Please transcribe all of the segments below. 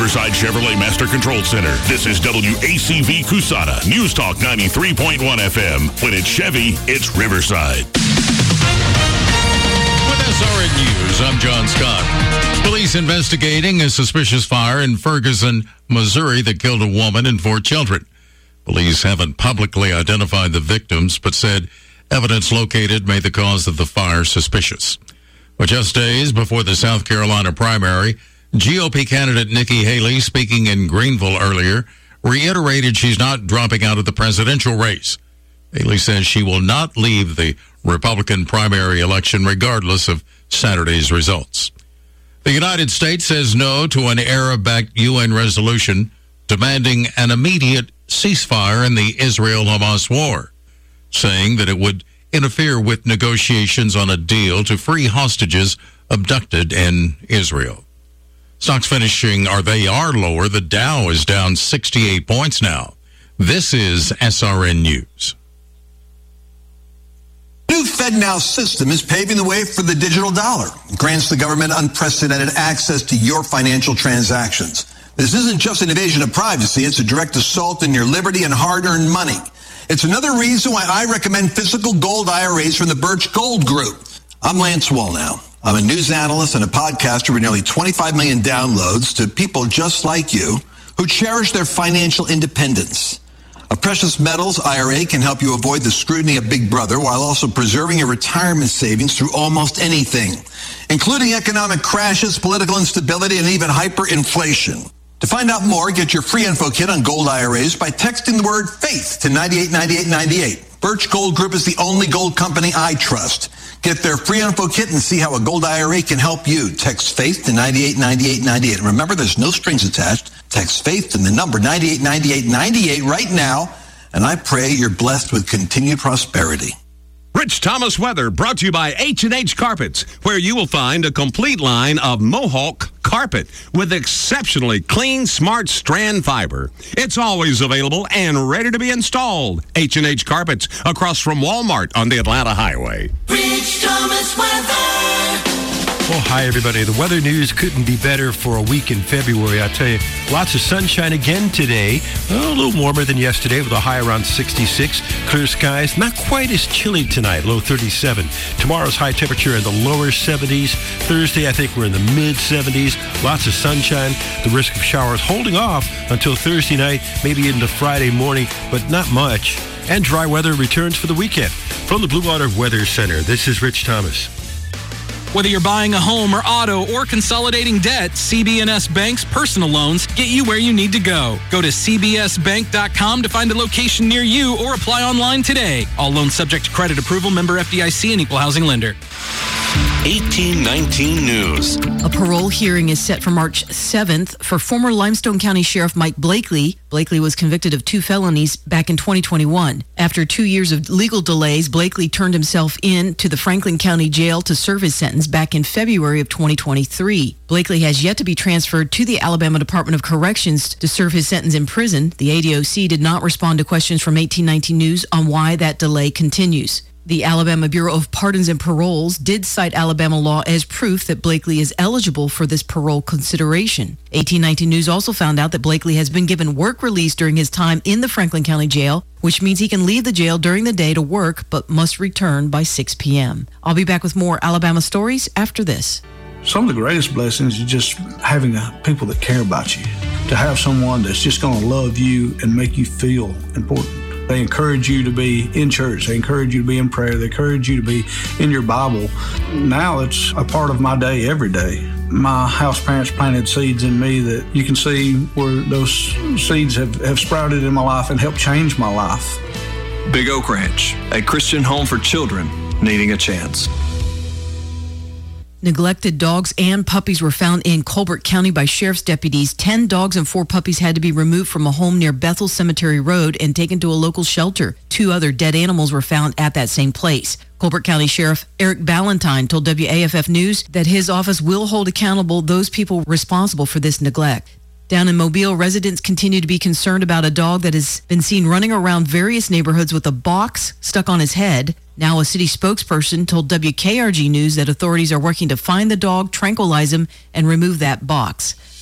Riverside Chevrolet Master Control Center. This is WACV Cusana, News Talk 93.1 FM. When it's Chevy, it's Riverside. With SRN News, I'm John Scott. Police investigating a suspicious fire in Ferguson, Missouri that killed a woman and 4 children. Police haven't publicly identified the victims, but said evidence located made the cause of the fire suspicious. But just days before the South Carolina primary, GOP candidate Nikki Haley, speaking in Greenville earlier, reiterated she's not dropping out of the presidential race. Haley says she will not leave the Republican primary election regardless of Saturday's results. The United States says no to an Arab-backed UN resolution demanding an immediate ceasefire in the Israel-Hamas war, saying that it would interfere with negotiations on a deal to free hostages abducted in Israel. Stocks finishing they are lower. The Dow is down 68 points now. This is SRN News. The new FedNow system is paving the way for the digital dollar. It grants the government unprecedented access to your financial transactions. This isn't just an invasion of privacy. It's a direct assault on your liberty and hard-earned money. It's another reason why I recommend physical gold IRAs from the Birch Gold Group. I'm Lance Wallnau. I'm a news analyst and a podcaster with nearly 25 million downloads to people just like you who cherish their financial independence. A precious metals IRA can help you avoid the scrutiny of Big Brother while also preserving your retirement savings through almost anything, including economic crashes, political instability, and even hyperinflation. To find out more, get your free info kit on gold IRAs by texting the word FAITH to 989898. Birch Gold Group is the only gold company I trust. Get their free info kit and see how a gold IRA can help you. Text FAITH to 989898. And remember, there's no strings attached. Text FAITH to the number 989898 right now. And I pray you're blessed with continued prosperity. Rich Thomas weather brought to you by H&H Carpets, where you will find a complete line of Mohawk carpet with exceptionally clean, smart strand fiber. It's always available and ready to be installed. H&H Carpets, across from Walmart on the Atlanta Highway. Rich Thomas weather. Well, hi, everybody. The weather news couldn't be better for a week in February. I tell you, lots of sunshine again today. A little warmer than yesterday with a high around 66. Clear skies. Not quite as chilly tonight, low 37. Tomorrow's high temperature in the lower 70s. Thursday, I think we're in the mid-70s. Lots of sunshine. The risk of showers holding off until Thursday night, maybe into Friday morning, but not much. And dry weather returns for the weekend. From the Blue Water Weather Center, this is Rich Thomas. Whether you're buying a home or auto or consolidating debt, CB&S Bank's personal loans get you where you need to go. Go to cbsbank.com to find a location near you or apply online today. All loans subject to credit approval, member FDIC, and equal housing lender. 1819 News. A parole hearing is set for March 7th for former Limestone County Sheriff Mike Blakely. Blakely was convicted of 2 felonies back in 2021. After 2 years of legal delays, Blakely turned himself in to the Franklin County Jail to serve his sentence back in February of 2023. Blakely has yet to be transferred to the Alabama Department of Corrections to serve his sentence in prison. The ADOC did not respond to questions from 1819 News on why that delay continues. The Alabama Bureau of Pardons and Paroles did cite Alabama law as proof that Blakely is eligible for this parole consideration. 1819 News also found out that Blakely has been given work release during his time in the Franklin County Jail, which means he can leave the jail during the day to work, but must return by 6 p.m. I'll be back with more Alabama stories after this. Some of the greatest blessings is just having people that care about you, to have someone that's just going to love you and make you feel important. They encourage you to be in church. They encourage you to be in prayer. They encourage you to be in your Bible. Now it's a part of my day every day. My house parents planted seeds in me that you can see where those seeds have sprouted in my life and helped change my life. Big Oak Ranch, a Christian home for children needing a chance. Neglected dogs and puppies were found in Colbert County by sheriff's deputies. 10 dogs and 4 puppies had to be removed from a home near Bethel Cemetery Road and taken to a local shelter. 2 other dead animals were found at that same place. Colbert County Sheriff Eric Ballantyne told WAFF News that his office will hold accountable those people responsible for this neglect. Down in Mobile, residents continue to be concerned about a dog that has been seen running around various neighborhoods with a box stuck on his head. Now, a city spokesperson told WKRG News that authorities are working to find the dog, tranquilize him, and remove that box.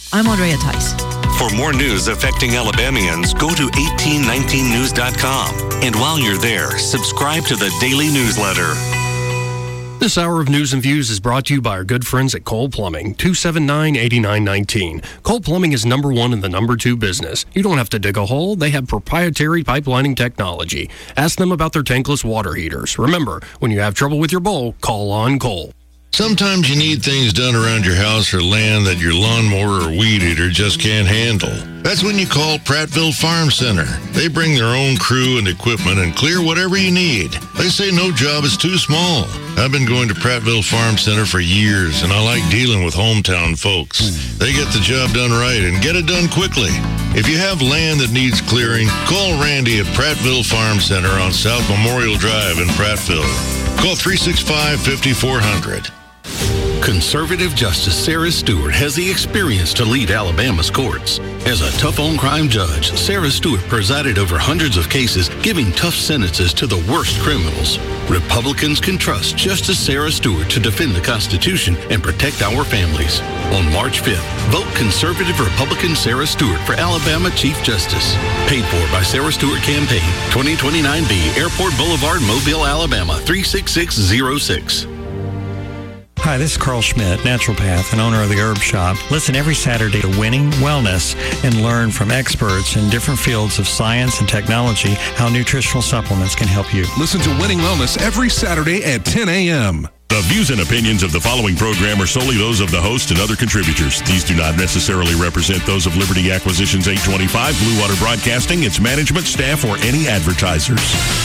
I'm Andrea Tice. For more news affecting Alabamians, go to 1819news.com. And while you're there, subscribe to the daily newsletter. This hour of News and Views is brought to you by our good friends at Cole Plumbing, 279-8919. Cole Plumbing is number one in the number two business. You don't have to dig a hole. They have proprietary pipelining technology. Ask them about their tankless water heaters. Remember, when you have trouble with your bowl, call on Cole. Sometimes you need things done around your house or land that your lawnmower or weed eater just can't handle. That's when you call Prattville Farm Center. They bring their own crew and equipment and clear whatever you need. They say no job is too small. I've been going to Prattville Farm Center for years, and I like dealing with hometown folks. They get the job done right and get it done quickly. If you have land that needs clearing, call Randy at Prattville Farm Center on South Memorial Drive in Prattville. Call 365-5400. Conservative Justice Sarah Stewart has the experience to lead Alabama's courts. As a tough-on-crime judge, Sarah Stewart presided over hundreds of cases, giving tough sentences to the worst criminals. Republicans can trust Justice Sarah Stewart to defend the Constitution and protect our families. On March 5th, vote Conservative Republican Sarah Stewart for Alabama Chief Justice. Paid for by Sarah Stewart Campaign, 2029B, Airport Boulevard, Mobile, Alabama, 36606. Hi, this is Carl Schmidt, naturopath and owner of the Herb Shop. Listen every Saturday to Winning Wellness and learn from experts in different fields of science and technology how nutritional supplements can help you. Listen to Winning Wellness every Saturday at 10 a.m. The views and opinions of the following program are solely those of the host and other contributors. These do not necessarily represent those of Liberty Acquisitions 825, Blue Water Broadcasting, its management, staff, or any advertisers.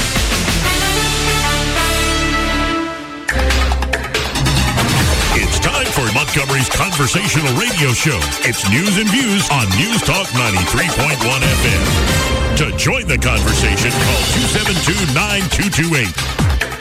It's time for Montgomery's conversational radio show. It's News and Views on News Talk 93.1 FM. To join the conversation, call 272-9228.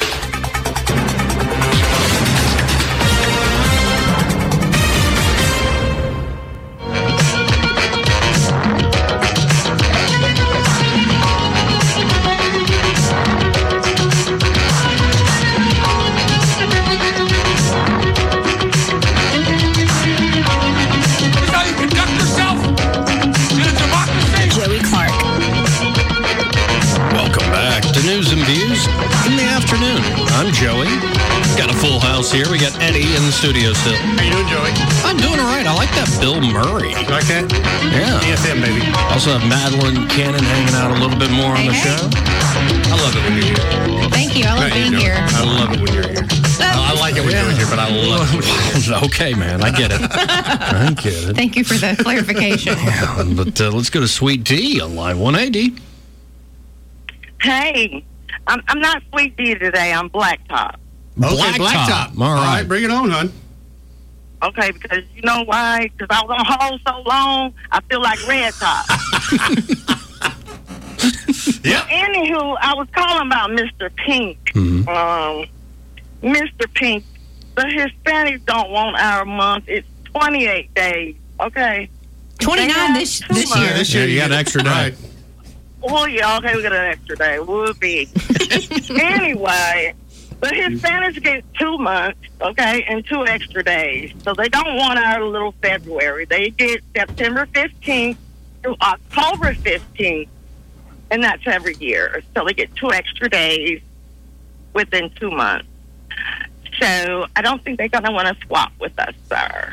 Here we got Eddie in the studio still. How you doing, Joey? I'm doing all right. I like that Bill Murray. You like that? Yeah. ESM, baby. Also have Madeline Cannon hanging out a little bit more on the show. I love it when you're here. Thank you. I love being here. I love it when you're here. I like it when you're here, but I love it when you're here. Okay, man. I get it. I get it. Thank you for the clarification. Yeah, but let's go to Sweet D on line 180. Hey, I'm not Sweet D today. I'm Blacktop. Okay, Blacktop. All right. Bring it on, hon. Okay, because you know why? Because I was on hold so long, I feel like Red Top. Yeah. Anywho, I was calling about Mr. Pink. Mm-hmm. Mr. Pink, the Hispanics don't want our month. It's 28 days, okay? 29 this year. This year you got an extra day. Right. Well, yeah, okay, we got an extra day. Would be. Anyway, the Hispanics get 2 months, okay, and 2 extra days. So they don't want our little February. They get September 15th through October 15th, and that's every year. So they get 2 extra days within 2 months. So I don't think they're going to want to swap with us, sir.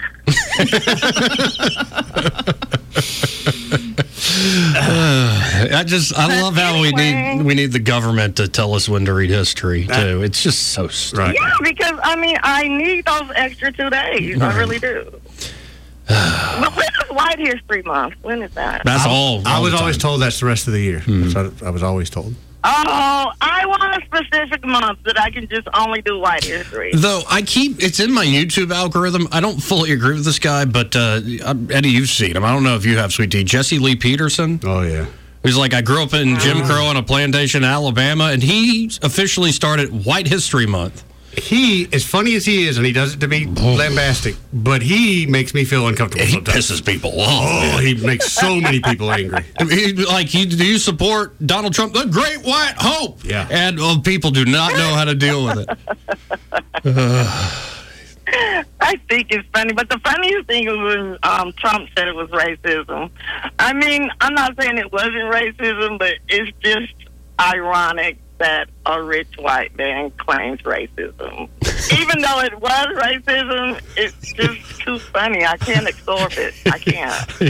I love how we need the government to tell us when to read history too. It's just so stupid. Yeah, because I need those extra 2 days. Right. I really do. But when is White History Month? When is that? That's all. I was always told that's the rest of the year. That's what I was always told. Oh, I want a specific month that I can just only do White History. Though it's in my YouTube algorithm. I don't fully agree with this guy, but Eddie, you've seen him. I don't know if you have, Sweet Tea. Jesse Lee Peterson. Oh, yeah. He's like, I grew up in Jim Crow on a plantation in Alabama, and he officially started White History Month. He, as funny as he is, and he does it to be lambastic, but he makes me feel uncomfortable sometimes. He pisses people off. Oh, he makes so many people angry. Do you support Donald Trump, the Great White Hope? Yeah. And people do not know how to deal with it. I think it's funny, but the funniest thing was when Trump said it was racism. I mean, I'm not saying it wasn't racism, but it's just ironic that a rich white man claims racism. Even though it was racism, it's just too funny. I can't absorb it. I can't.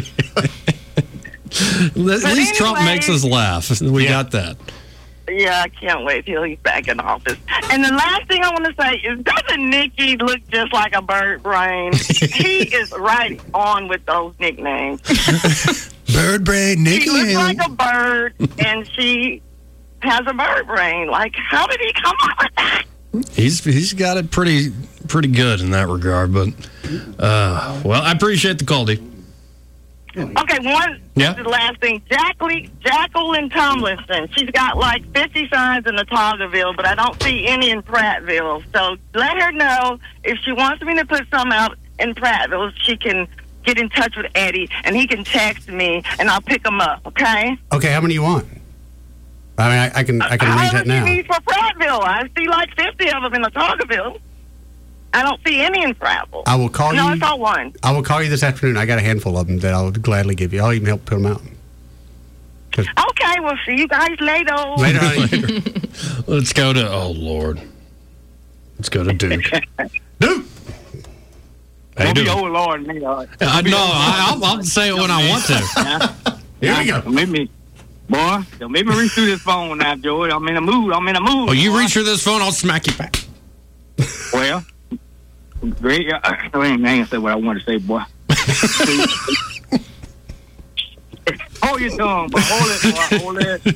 At least Trump makes us laugh. We got that. Yeah, I can't wait till he's back in office. And the last thing I want to say is, doesn't Nikki look just like a bird brain? He is right on with those nicknames. Bird brain, Nikki. She looks like a bird, and she has a bird brain. Like, how did he come up with that? He's got it pretty good in that regard. But well, I appreciate the call, D. Okay, the last thing. Jacqueline Tomlinson. She's got like 50 signs in Otagoville, but I don't see any in Prattville. So let her know if she wants me to put some out in Prattville, she can get in touch with Eddie, and he can text me, and I'll pick them up, okay? Okay, how many you want? I mean, I can arrange that now. How many you need for Prattville? I see like 50 of them in Otagoville. I don't see any in Prattville. I will call you. No, it's all one. I will call you this afternoon. I got a handful of them that I'll gladly give you. I'll even help put them out. Okay, we'll see you guys later. Later. Let's go to, oh, Lord. Let's go to Duke. Duke! Hey, Duke. Oh, Lord, me. No, I'll say it when I want to. Here we go. Don't make me, boy, don't make me reach through this phone now, Joey. I'm in a mood. Oh, you reach through this phone, I'll smack you back. Well, great. I ain't say what I want to say, boy. Hold your tongue, boy. Hold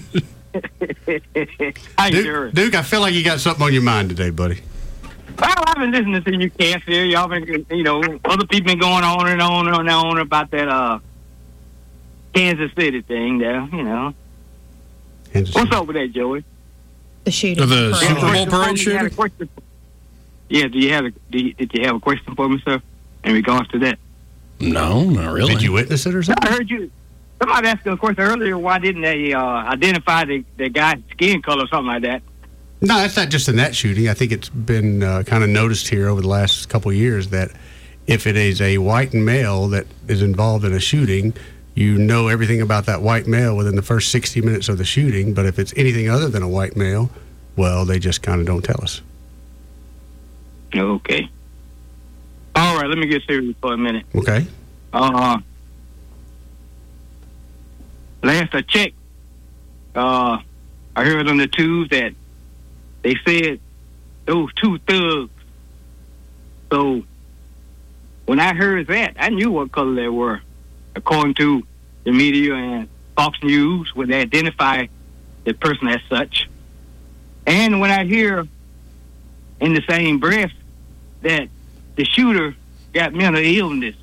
it. How you doing? Duke, I feel like you got something on your mind today, buddy. Well, I've been listening to you cast here. Y'all been, other people been going on and on and on about that Kansas City thing there, What's up with that, Joey? The shooting. The Super Bowl parade shooting? Yeah, did you have a question for me, sir, in regards to that? No, not really. Did you witness it or something? I heard you. Somebody asked a question earlier, why didn't they identify the guy's skin color or something like that? No, that's not just in that shooting. I think it's been kind of noticed here over the last couple of years that if it is a white male that is involved in a shooting, you know everything about that white male within the first 60 minutes of the shooting. But if it's anything other than a white male, well, they just kind of don't tell us. Okay. All right, let me get serious for a minute. Okay. Last I checked, I heard on the tubes that they said those two thugs. So when I heard that, I knew what color they were, according to the media and Fox News, when they identify the person as such. And when I hear in the same breath that the shooter got mental illness,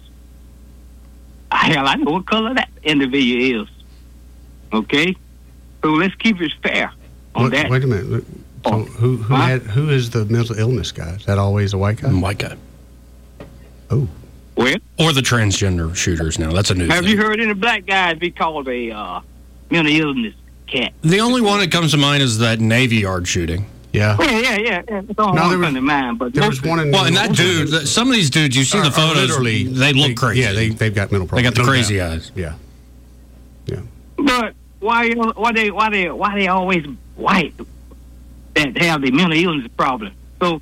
hell, I know what color that individual is. Okay? So let's keep it fair on that. Wait a minute. So who is the mental illness guy? Is that always a white guy? White guy. Oh. Well, or the transgender shooters now. That's a new Have thing. you heard any black guys be called a mental illness cat? The only one that comes to mind is that Navy Yard shooting. Yeah. Yeah. It's all come to mind. But there was one in... Well, and that dude, some of these dudes, you see the photos, literally, they look crazy. Yeah, they've got mental problems. They got the crazy eyes. Yeah. But why they always white that have the mental illness problem? So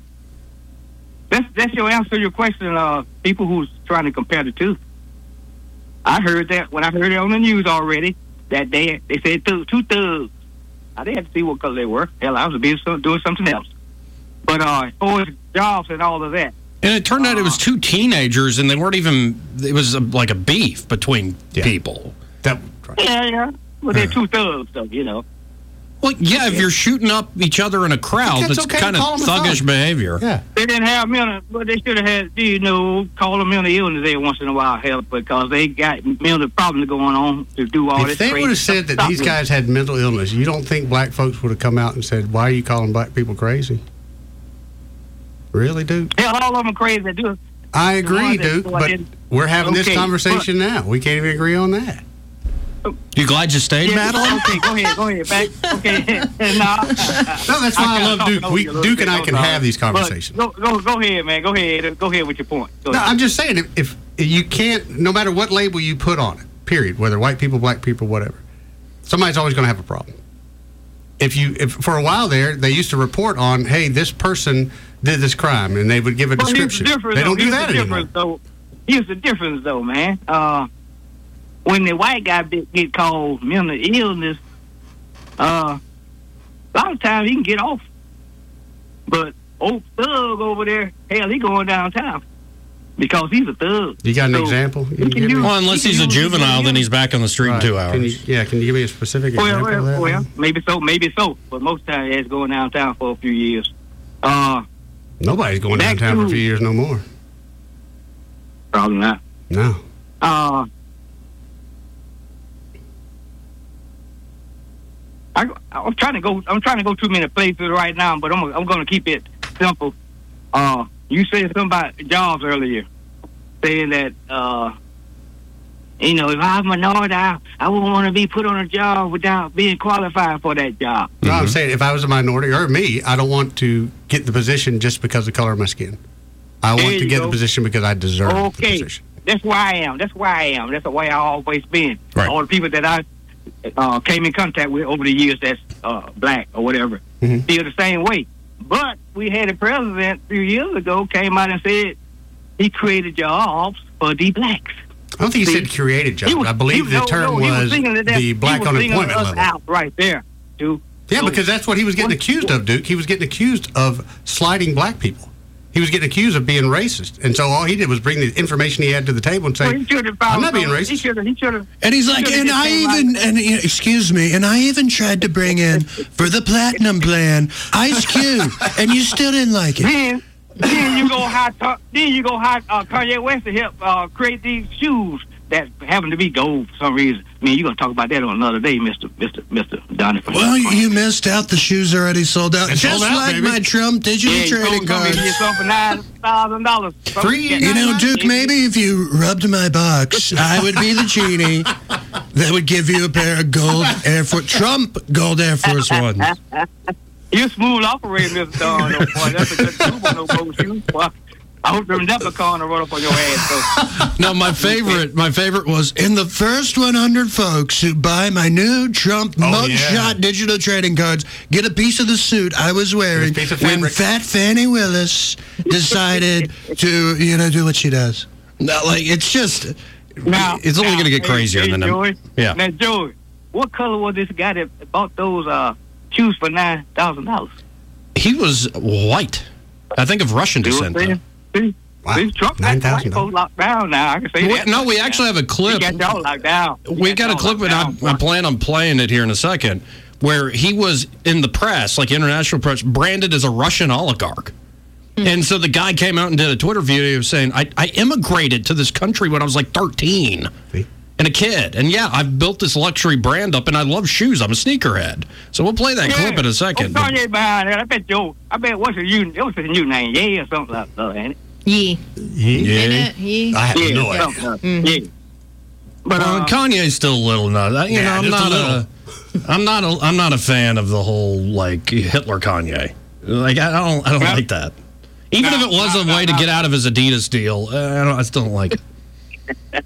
that's your answer to your question, people who's trying to compare the two. I heard that when I heard it on the news already, that they said two thugs. I didn't have to see what color they were. Hell, I was busy doing something else. But as far as jobs and all of that. And it turned out it was two teenagers, and they weren't even, it was like a beef between people. Yeah. Well, they're two thugs, though, Well, yeah, if you're shooting up each other in a crowd, that's okay kind of thuggish behavior. Yeah. They didn't have mental, but they should have had, call them mental illness every once in a while, hell, because they got mental problems going on to do all this If they crazy would have said that these guys had mental illness, you don't think black folks would have come out and said, why are you calling black people crazy? Really, Duke? Hell, all of them crazy. They do. I agree, Duke, but we're having this conversation now. We can't even agree on that. You glad you stayed, Madeline? Okay, go ahead, back. Okay, no, that's why I love Duke. Duke and I can have these conversations. Go ahead, man. Go ahead with your point. No, I'm just saying, if you can't, no matter what label you put on it, period, whether white people, black people, whatever, somebody's always going to have a problem. If for a while there, they used to report on, hey, this person did this crime, and they would give a description. They don't do that anymore. Here's the difference, though, man. When the white guy get called mental illness, a lot of times he can get off. But old thug over there, hell, he going downtown because he's a thug. You got an example? Well, unless he's a juvenile, then he's back on the street in 2 hours. Can you give me a specific example of that? Well, maybe so. But most times it's going downtown for a few years. Nobody's going downtown for a few years no more. Probably not. No. I'm trying to go too many places right now, but I'm going to keep it simple. You said something about jobs earlier, saying that if I'm a minority, I wouldn't want to be put on a job without being qualified for that job. No, I'm saying if I was a minority or me, I don't want to get the position just because of the color of my skin. I want to get the position because I deserve the position. That's where I am. That's the way I always been. Right. All the people that I came in contact with over the years that's black or whatever feel the same way. But we had a president a few years ago came out and said he created jobs for the blacks. I don't think he said created jobs. I believe the term was the black unemployment level. Out right there, dude. Yeah, because that's what he was getting accused of, Duke. He was getting accused of slighting black people. He was getting accused of being racist. And so all he did was bring the information he had to the table and say, I'm not being racist. He should have. And he's like, excuse me, and I even tried to bring in for the platinum plan Ice Cube, and you still didn't like it. Then you go hire Kanye West to help create these shoes that happen to be gold for some reason. I mean, you're going to talk about that on another day, Mr. Donnie. Well, you missed out. The shoes already sold out. Just like my Trump digital trading cards. You sold for $9,000. Duke, maybe if you rubbed my box, I would be the genie that would give you a pair of gold Trump gold Air Force Ones. You're a smooth operator, Mr. Don. Boy. That's a good move on those gold shoes. Boy. I hope there's never calling to run up on your ass. No, my favorite was in the first 100 folks who buy my new Trump mugshot digital trading cards get a piece of the suit I was wearing when Fat Fannie Willis decided to, do what she does. No, it's just, it's only going to get crazier than that. Yeah. Now, Joey, what color was this guy that bought those shoes for $9,000? He was white. I think of Russian descent. Wow. $9,000 locked down now. I can say that. No, we actually have a clip. We got y'all locked down. We got a clip, and I plan on playing it here in a second, where he was in the press, like international press, branded as a Russian oligarch. And so the guy came out and did a Twitter video saying, I immigrated to this country when I was like 13 and a kid. And yeah, I've built this luxury brand up, and I love shoes. I'm a sneakerhead. So we'll play that clip in a second. Kanye behind that. I bet what's his new name? Yeah, or something like that, ain't it? Yeah. Yeah. I have no idea. Yeah. But Kanye's still a little nut. I'm not a fan of the whole Hitler Kanye. I don't like that. Even if it was a way to get out of his Adidas deal, I still don't like it.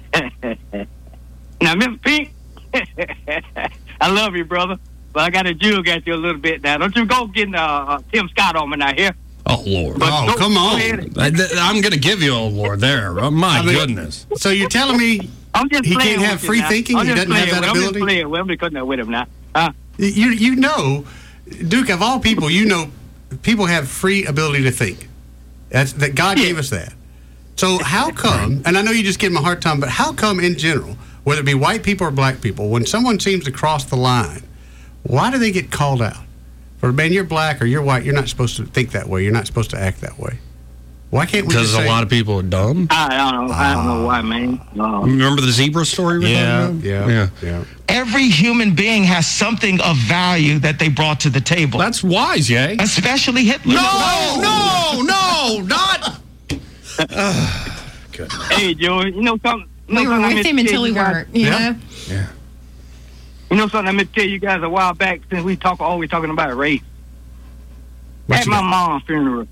Now, Mr. Pink, I love you, brother, but I got to jug at you a little bit now. Don't you go getting Tim Scott on me now here. Oh, Lord. Come on. I'm going to give you a Lord there. Oh, my goodness. So you're telling me he can't have free thinking? He doesn't have that ability? I'm just cutting that with him now. You know, Duke, of all people, people have free ability to think. That God gave us that. So how come, and I know you just give them a hard time, but how come in general, whether it be white people or black people, when someone seems to cross the line, why do they get called out? For, man, you're black or you're white, you're not supposed to think that way. You're not supposed to act that way. Why can't we just say... Because a lot of people are dumb? I don't know why, man. Remember the zebra story? Yeah. Every human being has something of value that they brought to the table. That's wise, Yay. Especially Hitler. No, not... Hey, Joey, you know something? We were with him until we weren't, you know? Yeah. You know something? Let me tell you guys a while back, since we always talking about race. At my mom's funeral,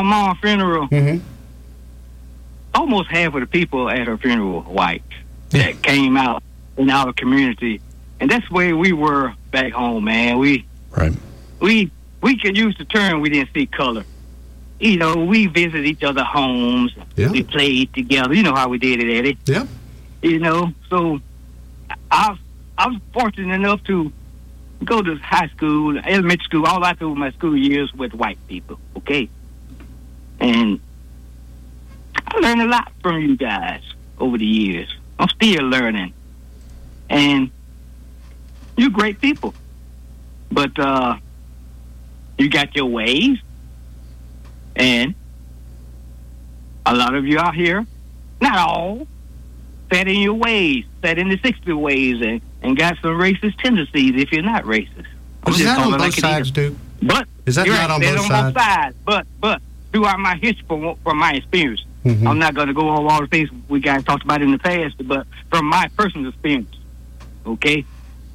almost half of the people at her funeral were white that came out in our community, and that's where we were back home, man. We could use the term we didn't see color. You know, we visited each other's homes. Yeah. We played together. You know how we did it, Eddie. Yeah. You know, so I was fortunate enough to go to high school, elementary school, all out through my school years with white people, okay? And I learned a lot from you guys over the years. I'm still learning. And you're great people. But you got your ways. And a lot of you out here, not all, set in your ways, set in the 60 ways, and got some racist tendencies if you're not racist. Is that on both sides, Duke? But is that not on both sides? But throughout my history, from my experience, I'm not going to go over all the things we guys talked about in the past, but from my personal experience, okay?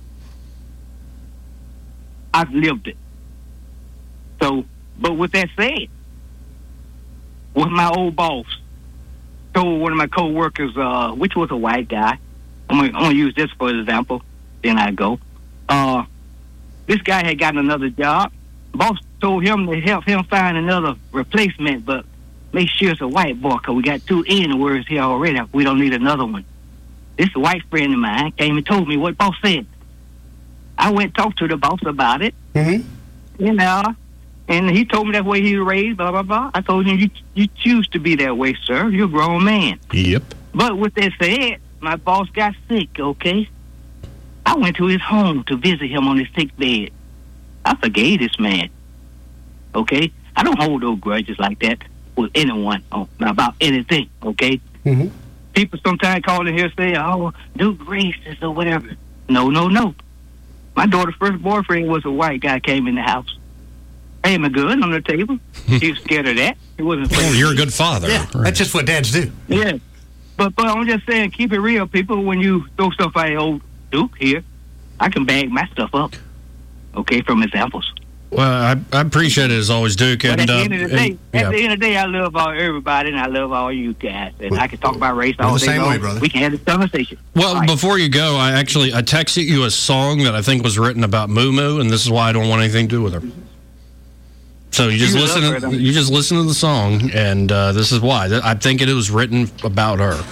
I've lived it. So, but with that said, with my old boss, told one of my co-workers, which was a white guy, I'm gonna use this for example, then I go. This guy had gotten another job. Boss told him to help him find another replacement, but make sure it's a white boy, because we got 2 N words here already. We don't need another one. This white friend of mine came and told me what boss said. I went and talked to the boss about it. You know, and he told me that way he was raised, blah, blah, blah. I told him, you choose to be that way, sir. You're a grown man. Yep. But with that said, my boss got sick, okay? I went to his home to visit him on his sick bed. I forgave this man, okay? I don't hold no grudges like that with anyone about anything, okay? People sometimes call in here and say, oh, Duke racist or whatever. No. My daughter's first boyfriend was a white guy came in the house. I had my gun on the table. He was scared of that. He wasn't afraid. Oh, you're a good father. Yeah, that's just what dads do. Yeah. But I'm just saying, keep it real, people. When you throw stuff at old Duke here, I can bag my stuff up, okay, from examples. Well, I appreciate it as always, Duke. But And, at the end of the day, at the end of the day, I love everybody, and I love all you guys. And I can talk about race all day long. We can have this conversation. Well, before you go, I texted you a song that I think was written about Moo Moo, and this is why I don't want anything to do with her. So you just listen to the song, and this is why. I think it was written about her.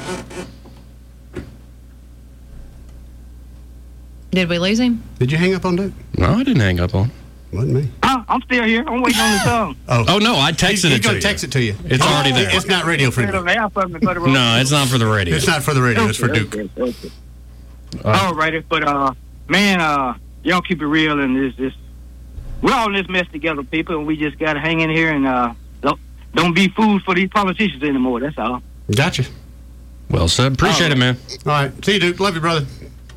Did we lose him? Did you hang up on Duke? No, I didn't hang up on. Wasn't me. I'm still here. I'm waiting on the song. Oh no, I texted it to you. He's going to text it to you. It's already there. It's not radio friendly. No, it's not for the radio. It's not for the radio. It's for Duke. Okay. All righty, but man, y'all keep it real, and this we're all in this mess together, people, and we just got to hang in here and don't be fooled for these politicians anymore. That's all. Gotcha. Well said. Appreciate it, man. All right. See you, Duke. Love you, brother.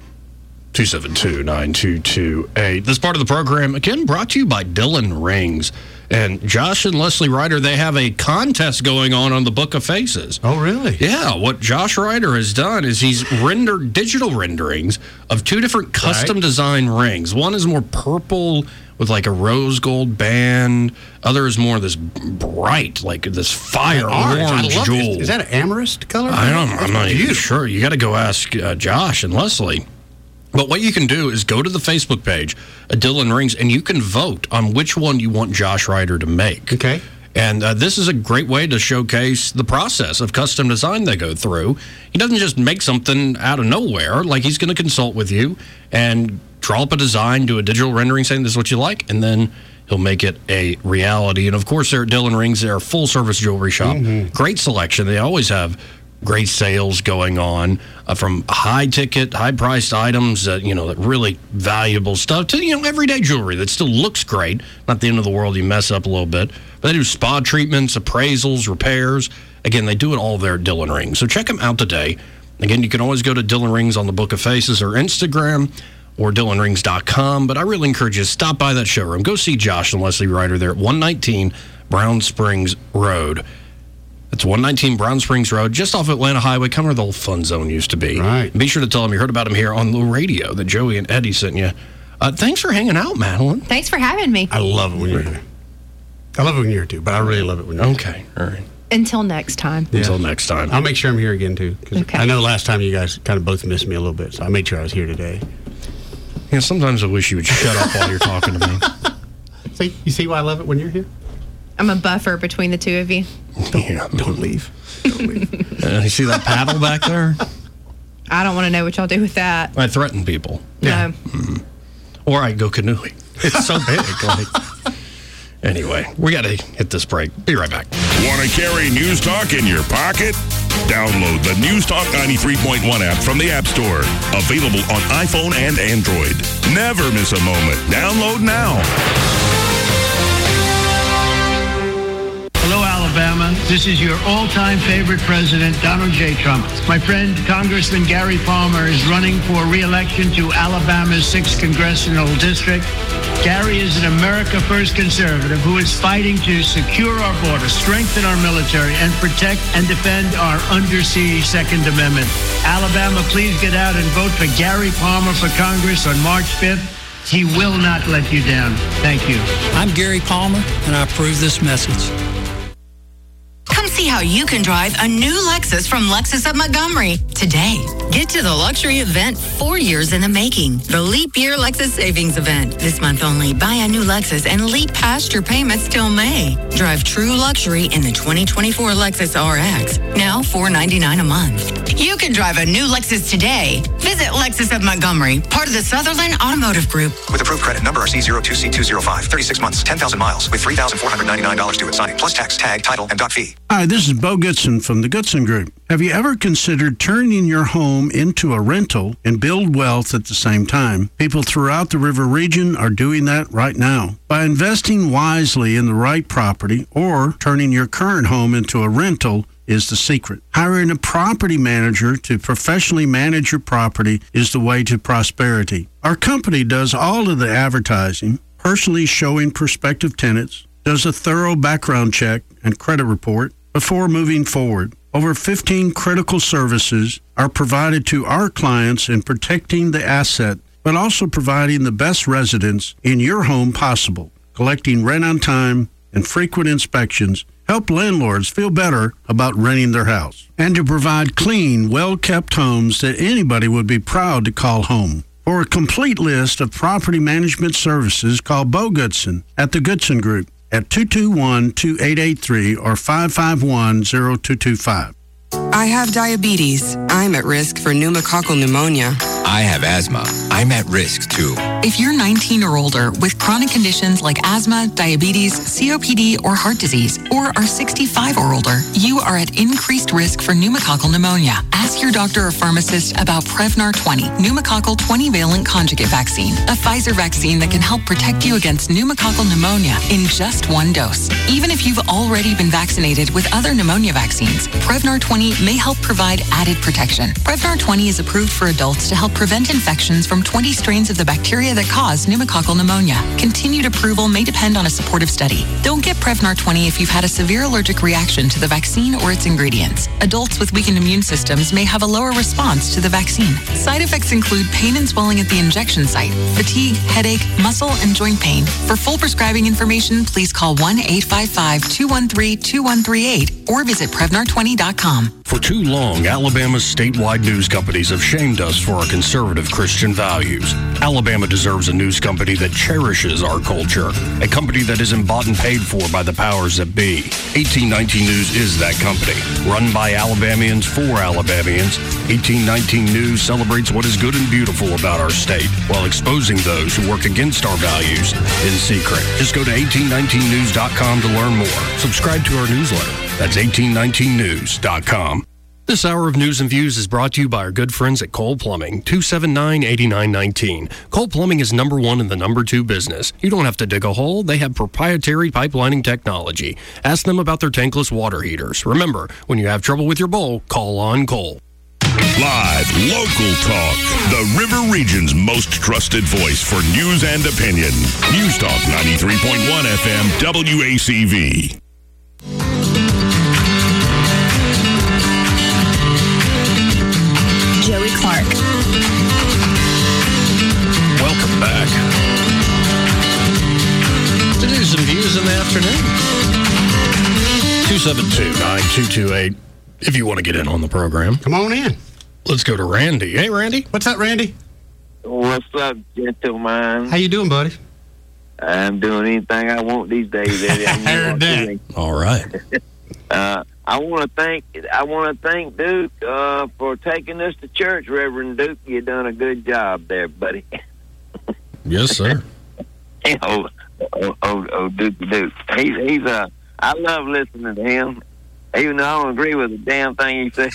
272-9228. This part of the program, again, brought to you by Dylan Rings. And Josh and Leslie Ryder, they have a contest going on the Book of Faces. Oh, really? Yeah. What Josh Ryder has done is he's rendered digital renderings of 2 different custom design rings. One is more purple with like a rose gold band. Other is more this bright, like this fire orange jewel. Is that an amethyst color? I'm not even sure. You got to go ask Josh and Leslie. But what you can do is go to the Facebook page, Dylan Rings, and you can vote on which one you want Josh Ryder to make. Okay. And this is a great way to showcase the process of custom design they go through. He doesn't just make something out of nowhere. Like, he's going to consult with you and draw up a design, do a digital rendering saying this is what you like, and then he'll make it a reality. And, of course, they're at Dylan Rings. They're a full-service jewelry shop. Great selection. They always have great sales going on from high-ticket, high-priced items, that really valuable stuff to, everyday jewelry that still looks great. Not the end of the world. You mess up a little bit. But they do spa treatments, appraisals, repairs. Again, they do it all there at Dylan Rings. So check them out today. Again, you can always go to Dylan Rings on the Book of Faces or Instagram or DylanRings.com. But I really encourage you to stop by that showroom. Go see Josh and Leslie Ryder there at 119 Brown Springs Road. It's 119 Brown Springs Road, just off Atlanta Highway, kind of where the old fun zone used to be. Right. Be sure to tell them you heard about them here on the radio that Joey and Eddie sent you. Thanks for hanging out, Madeline. Thanks for having me. I love it when you're here. I love it when you're here, too, but I really love it when you're here. Okay, all right. Until next time. Yeah. Until next time. I'll make sure I'm here again, too. Okay. I know last time you guys kind of both missed me a little bit, so I made sure I was here today. Yeah, sometimes I wish you would shut up while you're talking to me. See, you see why I love it when you're here? I'm a buffer between the two of you. Don't leave. You see that paddle back there? I don't want to know what y'all do with that. I threaten people. No. Or I go canoeing. It's so big. Anyway, we got to hit this break. Be right back. Want to carry News Talk in your pocket? Download the News Talk 93.1 app from the App Store. Available on iPhone and Android. Never miss a moment. Download now. Hello, Alabama. This is your all-time favorite president, Donald J. Trump. My friend, Congressman Gary Palmer, is running for re-election to Alabama's 6th Congressional District. Gary is an America First conservative who is fighting to secure our border, strengthen our military, and protect and defend our undersea Second Amendment. Alabama, please get out and vote for Gary Palmer for Congress on March 5th. He will not let you down. Thank you. I'm Gary Palmer, and I approve this message. Come see how you can drive a new Lexus from Lexus of Montgomery today. Get to the luxury event 4 years in the making. The Leap Year Lexus Savings Event. This month only, buy a new Lexus and leap past your payments till May. Drive true luxury in the 2024 Lexus RX. Now $499 a month. You can drive a new Lexus today. Visit Lexus of Montgomery, part of the Sutherland Automotive Group. With approved credit number RC02C205, 36 months, 10,000 miles, with $3,499 due at signing, plus tax, tag, title, and dock fee. Hi, this is Bo Goodson from the Goodson Group. Have you ever considered turning your home into a rental and build wealth at the same time? People throughout the river region are doing that right now. By investing wisely in the right property or turning your current home into a rental is the secret. Hiring a property manager to professionally manage your property is the way to prosperity. Our company does all of the advertising, personally showing prospective tenants, does a thorough background check and credit report before moving forward. Over 15 critical services are provided to our clients in protecting the asset, but also providing the best residence in your home possible. Collecting rent on time and frequent inspections help landlords feel better about renting their house. And to provide clean, well-kept homes that anybody would be proud to call home. For a complete list of property management services, call Bo Goodson at the Goodson Group at 221-2883 or 551-0225. I have diabetes. I'm at risk for pneumococcal pneumonia. I have asthma. I'm at risk too. If you're 19 or older with chronic conditions like asthma, diabetes, COPD, or heart disease, or are 65 or older, you are at increased risk for pneumococcal pneumonia. Ask your doctor or pharmacist about Prevnar 20, pneumococcal 20-valent conjugate vaccine, a Pfizer vaccine that can help protect you against pneumococcal pneumonia in just one dose. Even if you've already been vaccinated with other pneumonia vaccines, Prevnar 20 may help provide added protection. Prevnar 20 is approved for adults to help prevent infections from 20 strains of the bacteria that cause pneumococcal pneumonia. Continued approval may depend on a supportive study. Don't get Prevnar 20 if you've had a severe allergic reaction to the vaccine or its ingredients. Adults with weakened immune systems may have a lower response to the vaccine. Side effects include pain and swelling at the injection site, fatigue, headache, muscle, and joint pain. For full prescribing information, please call 1-855-213-2138 or visit Prevnar20.com. For too long, Alabama's statewide news companies have shamed us for our conservative Christian values. Alabama deserves a news company that cherishes our culture, a company that isn't bought and paid for by the powers that be. 1819 News is that company. Run by Alabamians for Alabamians, 1819 News celebrates what is good and beautiful about our state while exposing those who work against our values in secret. Just go to 1819news.com to learn more. Subscribe to our newsletter. That's 1819news.com. This hour of News and Views is brought to you by our good friends at Cole Plumbing, 279-8919. Cole Plumbing is number one in the number two business. You don't have to dig a hole. They have proprietary pipelining technology. Ask them about their tankless water heaters. Remember, when you have trouble with your bowl, call on Cole. Live, local talk. The River Region's most trusted voice for news and opinion. News Talk 93.1 FM WACV. Joey Clark. Welcome back to do some views in the afternoon. 272-9228 if you want to get in on the program. Come on in. Let's go to Randy. Hey, Randy. What's up, Randy? What's up, gentlemen? How you doing, buddy? I'm doing anything I want these days, Eddie. I heard that. All right. I want to thank Duke for taking us to church, Reverend Duke. You done a good job there, buddy. Yes, sir. Duke. He's I love listening to him, even though I don't agree with the damn thing he said.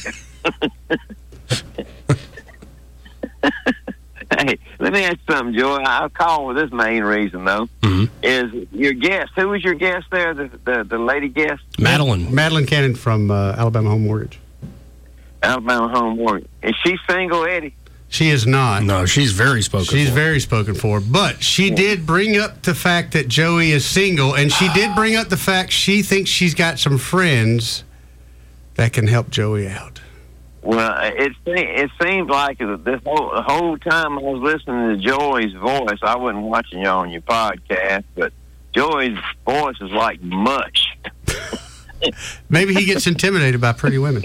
Hey, let me ask you something, Joy. I'll call with this main reason, though. Mm-hmm. Is your guest? Who was your guest there? The lady guest? Madeline Cannon from Alabama Home Mortgage. Alabama Home Mortgage. Is she single, Eddie? She is not. No, she's very spoken She's very spoken for. But she did bring up the fact that Joey is single, and she did bring up the fact she thinks she's got some friends that can help Joey out. Well, it seems like this whole time I was listening to Joey's voice, I wasn't watching you on your podcast, but Joey's voice is like mush. Maybe he gets intimidated by pretty women.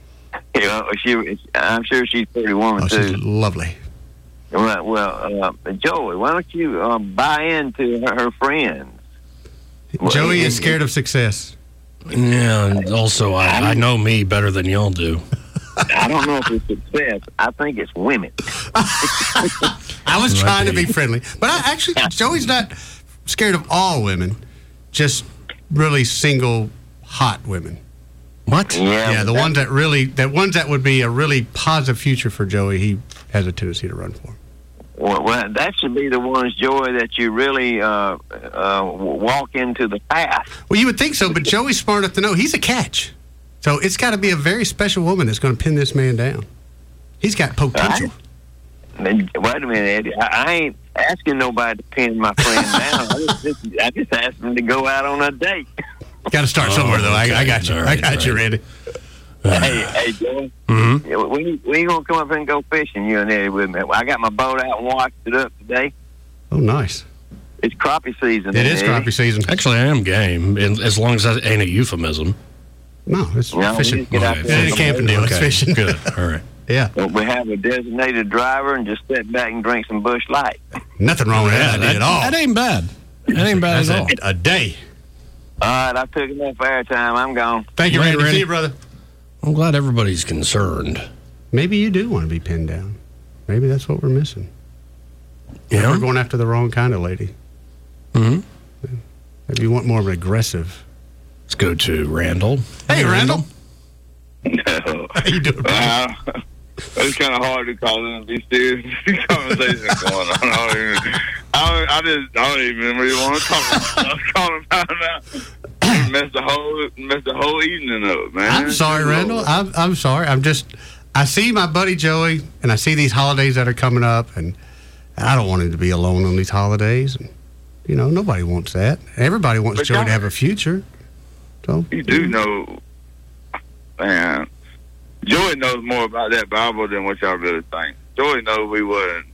I'm sure she's a pretty woman, too. She's lovely. Well, Joey, why don't you buy into her friends? Joey is scared of success. Yeah, and also, I know me better than y'all do. I don't know if it's success. I think it's women. I was trying to be friendly. But Joey's not scared of all women, just really single, hot women. What? Yeah, the ones that would be a really positive future for Joey, he has a tendency to run for. Well, that should be the ones, Joey, that you really walk into the path. Well, you would think so, but Joey's smart enough to know he's a catch. So it's got to be a very special woman that's going to pin this man down. He's got potential. Wait a minute, Eddie. I ain't asking nobody to pin my friend down. I just asked him to go out on a date. Got to start somewhere, though. Okay. I got you. I got you, Randy. Hey, Joey. Mm-hmm. When you going to come up and go fishing, you and Eddie, with me? I got my boat out and washed it up today. Oh, nice. It's crappie season. It is crappie season. Actually, I am game, as long as that ain't a euphemism. No, it's fishing. It ain't a camping deal. It's fishing. Good. All right. Yeah. Well, we have a designated driver and just sit back and drink some Busch Light. Nothing wrong with that at all. That ain't bad. That ain't bad at all. A day. All right, I took enough airtime. I'm gone. Thank you, Randy. See you, brother. I'm glad everybody's concerned. Maybe you do want to be pinned down. Maybe that's what we're missing. Yeah. We're going after the wrong kind of lady. Mm-hmm. Maybe you want more of an aggressive. Let's go to Randall. Hey, Randall. No. How you doing, man? It's kind of hard to call in these conversations going on. I don't even really want to talk about it. I was calling about it now. Messed the whole evening up, man. I'm sorry, Randall. I'm sorry. I see my buddy Joey, and I see these holidays that are coming up, and I don't want him to be alone on these holidays. And, nobody wants that. Everybody wants Joey to have a future. So you do know, man. Joey knows more about that Bible than what y'all really think. Joey knows we weren't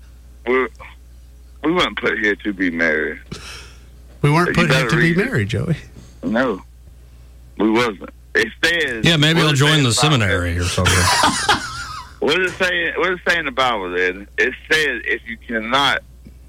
put here to be married. We weren't put here to be married, Joey. No, we wasn't. It says. Yeah, maybe he'll join the seminary or something. What does it say in the Bible then? It says if you cannot,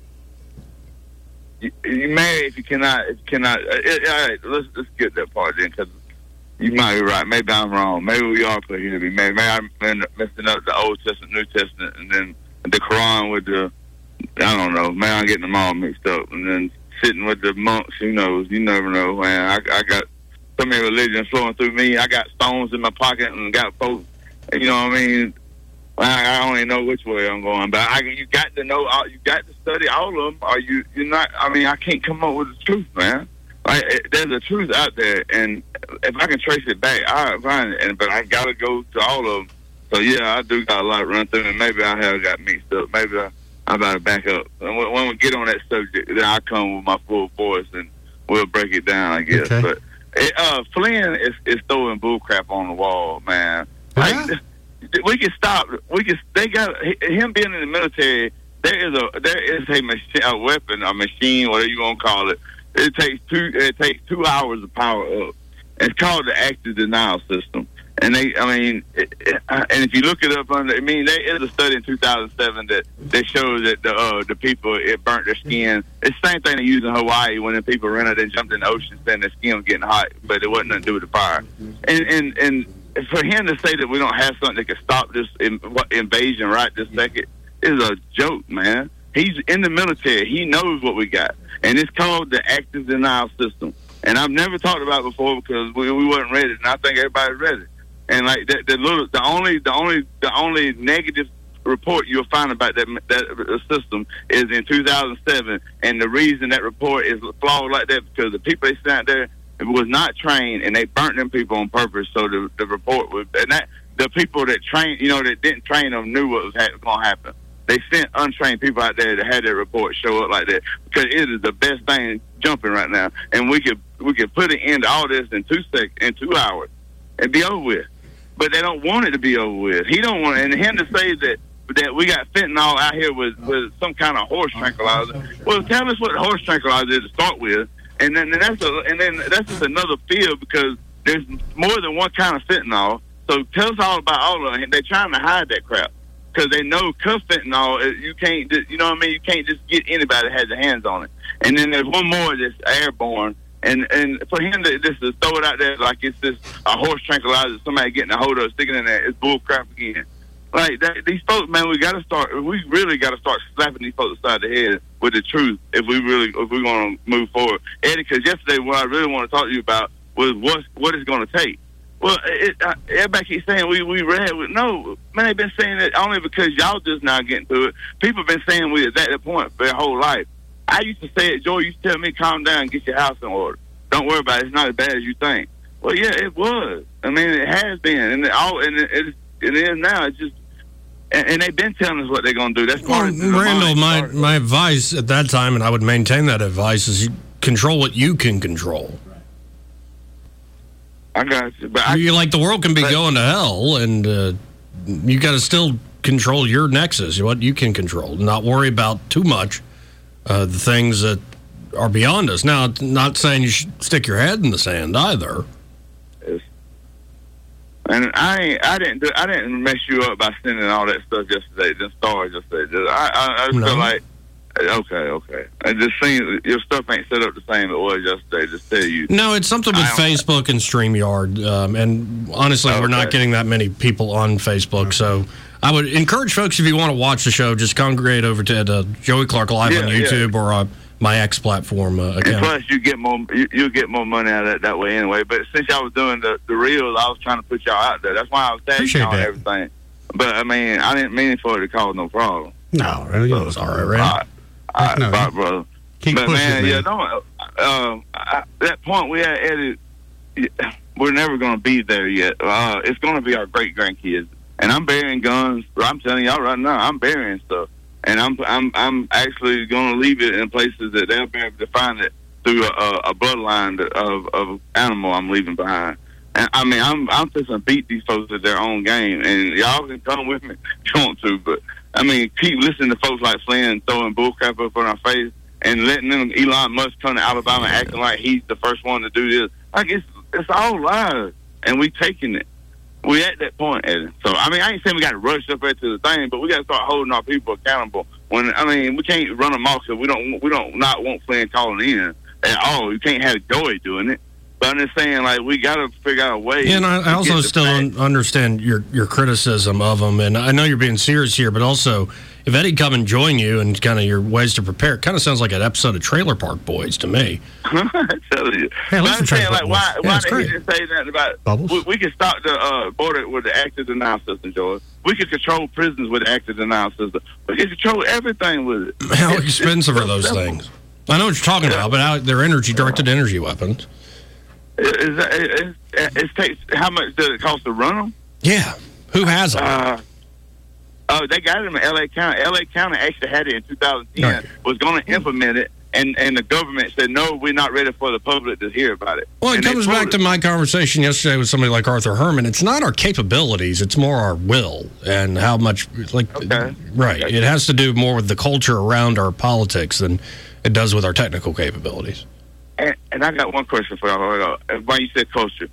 you marry if you cannot. All right, let's get that part then, because you might be right. Maybe I'm wrong. Maybe we are put here to be married. Maybe I'm messing up the Old Testament, New Testament, and then the Quran with the. I don't know. Man, I'm getting them all mixed up, and then sitting with the monks. Who knows? You never know, man. I got so many religions flowing through me. I got stones in my pocket and got folks. You know what I mean? I don't even know which way I'm going, but you got to know. You got to study all of them. Or you're not. I mean, I can't come up with the truth, man. Like there's a truth out there, and if I can trace it back, I'll find it. But I gotta go to all of them. So yeah, I do got a lot run through, and maybe I have got mixed up. Maybe I'm about to back up. And when we get on that subject, then I'll come with my full voice, and we'll break it down, I guess. Okay. But Flynn is throwing bull crap on the wall, man. Like, we can stop. They got him being in the military. There is a weapon, a machine, whatever you want to call it. It takes 2 hours of power up. It's called the active denial system. And and if you look it up there is a study in 2007 that shows that the people, it burnt their skin. It's the same thing they use in Hawaii when the people ran out and jumped in the ocean, saying their skin was getting hot, but it wasn't nothing to do with the fire. And for him to say that we don't have something that can stop this invasion right this second is a joke, man. He's in the military. He knows what we got, and it's called the active denial system. And I've never talked about it before because we wasn't ready, and I think everybody's ready. And like the only negative report you'll find about that system is in 2007, and the reason that report is flawed like that because the people they sent out there was not trained, and they burnt them people on purpose. So the report was, and that the people that trained, that didn't train them knew what was going to happen. They sent untrained people out there to have their report show up like that because it is the best thing jumping right now, and we could put an end to all this in 2 hours and be over with. But they don't want it to be over with. He don't want it, and him to say that we got fentanyl out here with some kind of horse tranquilizer. Well, tell us what the horse tranquilizer is to start with, and then that's just another field because there's more than one kind of fentanyl. So tell us all about all of it. They're trying to hide that crap because they know cuff fentanyl. You can't, You can't just get anybody that has their hands on it. And then there's one more that's airborne. And for him to just to throw it out there like it's just a horse tranquilizer, somebody getting a hold of it, sticking it in there, it's bull crap again. Like these folks, man, we really got to start slapping these folks upside the head with the truth if we want to move forward. Eddie, because yesterday what I really want to talk to you about was what it's going to take. Well, everybody keeps saying we read. No, man, they've been saying it only because y'all just now getting to it. People have been saying we at that point their whole life. I used to say it, Joy used to tell me, calm down, get your house in order. Don't worry about it. It's not as bad as you think. Well, yeah, it was. I mean, it has been. And it is now. It's just, and they've been telling us what they're going to do. That's part of Randall, my advice at that time, and I would maintain that advice, is you control what you can control. I got you. But the world can be going to hell, and you got to still control your nexus, what you can control, not worry about too much. The things that are beyond us. Now, not saying you should stick your head in the sand either. Yes. And I didn't mess you up by sending all that stuff yesterday. The stars yesterday. I feel like okay. I just seen your stuff ain't set up the same it was yesterday. Just tell you. No, it's something with Facebook and StreamYard. And honestly, we're not getting that many people on Facebook, so. I would encourage folks, if you want to watch the show, just congregate over to Joey Clark Live on YouTube or my X platform account. And plus, you get more money out of it that way anyway. But since y'all was doing the reels, I was trying to put y'all out there. That's why I was tagging y'all and everything. But I mean, I didn't mean for it to cause no problem. No, really, it was all right, Bye, brother. Keep but pushing, man, man. yeah, don't. That point we had, Eddie, we're never going to be there yet. It's going to be our great grandkids. And I'm burying guns. I'm telling y'all right now, I'm burying stuff, and I'm actually going to leave it in places that they'll be able to find it through a bloodline of animal I'm leaving behind. And I mean, I'm just gonna beat these folks at their own game, and y'all can come with me if you want to. But I mean, keep listening to folks like Flynn throwing bullcrap up in our face, and letting them Elon Musk come to Alabama acting like he's the first one to do this. Like it's all lies, and we taking it. We at that point, Eddie. So I mean, I ain't saying we got to rush up into the thing, but we got to start holding our people accountable. When I mean, we can't run them off because we don't not want Flynn calling in at all. You can't have Joey doing it. But I'm just saying, like, we got to figure out a way. Yeah, and I also still understand your criticism of them, and I know you're being serious here, but also if Eddie come and join you and kind of your ways to prepare, it kind of sounds like an episode of Trailer Park Boys to me. I tell you. Hey, but I'm saying, like, why it's did great. he just say that about we can stop the border with the active denial system, George. We can control prisons with the active denial system. We can control everything with it. How expensive are those things? I know what you're talking about, but they're directed energy weapons. It takes, how much does it cost to run them? Yeah. Who has them? They got it in L.A. County. L.A. County actually had it in 2010. Right. Was going to implement it, and the government said, no, we're not ready for the public to hear about it. Well, it comes back to my conversation yesterday with somebody like Arthur Herman. It's not our capabilities; it's more our will and how much. Right? It has to do more with the culture around our politics than it does with our technical capabilities. And I got one question for y'all. Why you said culture?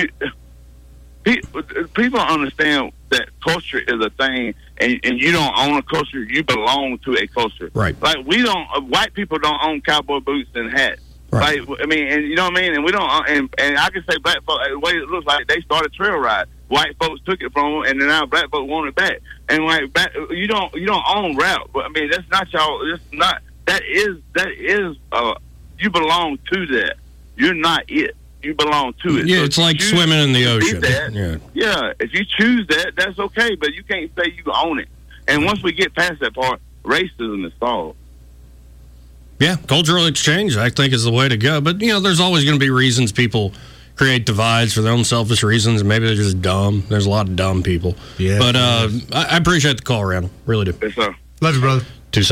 People understand that culture is a thing, and you don't own a culture. You belong to a culture. Right. Like we don't. White people don't own cowboy boots and hats. Right. Like, I mean, and you know what I mean. And we don't. And I can say black folks. The way it looks like they started trail ride. White folks took it from them, and then now black folks want it back. And like you don't own rap. But I mean, that's not y'all. It's not. That is. You belong to that. You're not it. You belong to it. Yeah, so it's like swimming in the ocean. Yeah, if you choose that, that's okay, but you can't say you own it. And once we get past that part, racism is solved. Yeah, cultural exchange, I think, is the way to go. But, there's always going to be reasons people create divides for their own selfish reasons, and maybe they're just dumb. There's a lot of dumb people. Yeah. But I appreciate the call, Randall. Really do. Yes, sir. Love you, brother.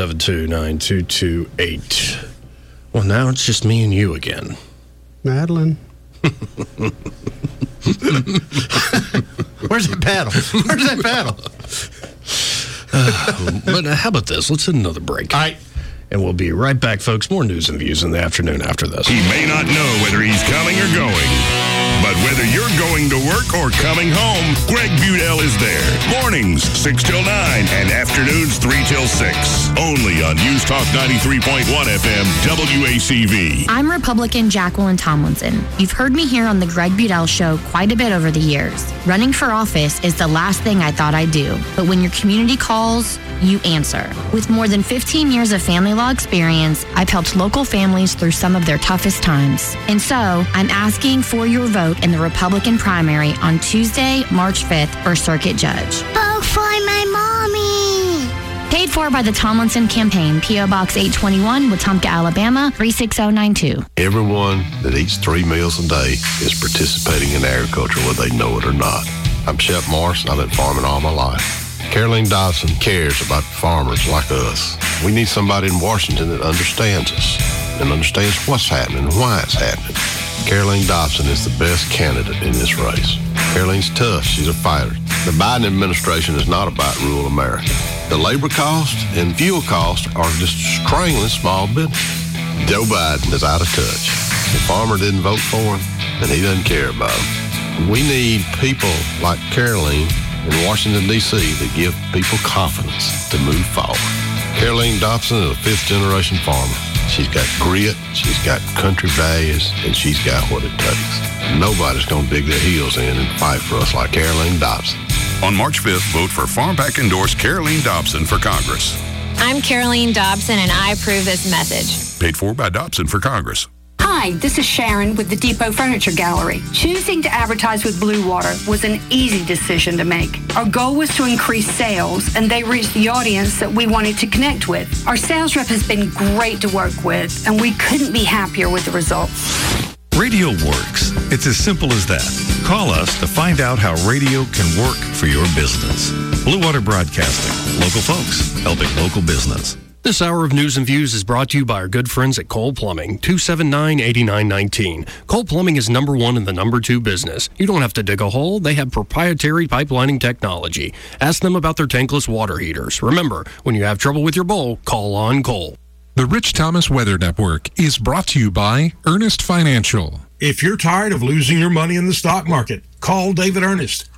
272-9228. Well, now it's just me and you again. Madeline. Where's that paddle? But how about this? Let's hit another break. All right. And we'll be right back, folks. More news and views in the afternoon after this. He may not know whether he's coming or going, but whether you're going to work or coming home, Greg Budell is there. Mornings, 6 till 9, and afternoons, 3 till 6. Only on News Talk 93.1 FM, WACV. I'm Republican Jacqueline Tomlinson. You've heard me here on the Greg Budell Show quite a bit over the years. Running for office is the last thing I thought I'd do, but when your community calls, you answer. With more than 15 years of family law experience, I've helped local families through some of their toughest times. And so, I'm asking for your vote in the Republican primary on Tuesday, March 5th for Circuit Judge. Vote for my mommy! Paid for by the Tomlinson Campaign, P.O. Box 821, Wetumpka, Alabama, 36092. Everyone that eats 3 meals a day is participating in agriculture, whether they know it or not. I'm Shep Morris. I've been farming all my life. Caroline Dobson cares about farmers like us. We need somebody in Washington that understands us and understands what's happening and why it's happening. Caroline Dobson is the best candidate in this race. Caroline's tough. She's a fighter. The Biden administration is not about rural America. The labor cost and fuel cost are just strangling small business. Joe Biden is out of touch. The farmer didn't vote for him, and he doesn't care about him. We need people like Caroline in Washington, D.C. that give people confidence to move forward. Caroline Dobson is a 5th-generation farmer. She's got grit, she's got country values, and she's got what it takes. Nobody's going to dig their heels in and fight for us like Caroline Dobson. On March 5th, vote for Farm Pack endorsed Caroline Dobson for Congress. I'm Caroline Dobson, and I approve this message. Paid for by Dobson for Congress. Hi, this is Sharon with the Depot Furniture Gallery. Choosing to advertise with Blue Water was an easy decision to make. Our goal was to increase sales, and they reached the audience that we wanted to connect with. Our sales rep has been great to work with, and we couldn't be happier with the results. Radio works. It's as simple as that. Call us to find out how radio can work for your business. Blue Water Broadcasting. Local folks helping local business. This hour of news and views is brought to you by our good friends at Cole Plumbing, 279-8919. Cole Plumbing is number 1 in the number 2 business. You don't have to dig a hole. They have proprietary pipelining technology. Ask them about their tankless water heaters. Remember, when you have trouble with your bowl, call on Cole. The Rich Thomas Weather Network is brought to you by Earnest Financial. If you're tired of losing your money in the stock market, call David Earnest,